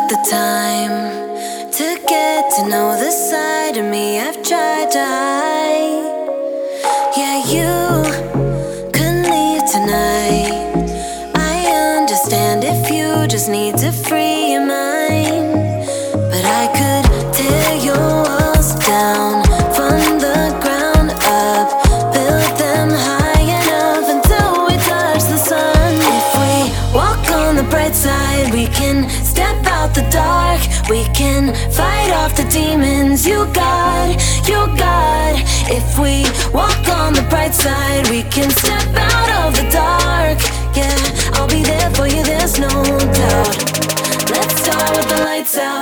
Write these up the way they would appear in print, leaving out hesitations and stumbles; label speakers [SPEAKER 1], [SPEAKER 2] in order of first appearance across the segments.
[SPEAKER 1] the time to get to know the side of me I've tried to hide. Yeah, you could leave tonight. I understand if you just need to free your mind, but I could tear your walls down from the ground up, build them high enough until we touch the sun. If we walk on the bright side, we can step out the dark. We can fight off the demons you got. If we walk on the bright side, we can step out of the dark. Yeah, I'll be there for you, there's no doubt. Let's start with the lights out.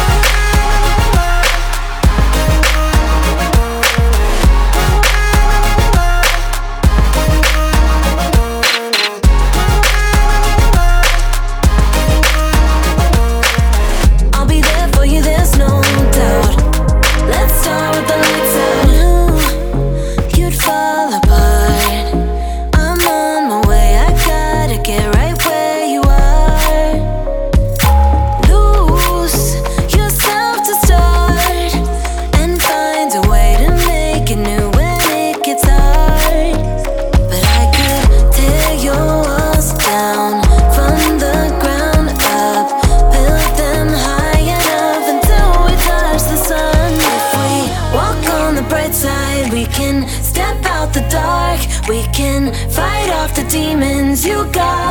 [SPEAKER 1] We can step out the dark. We can fight off the demons you got.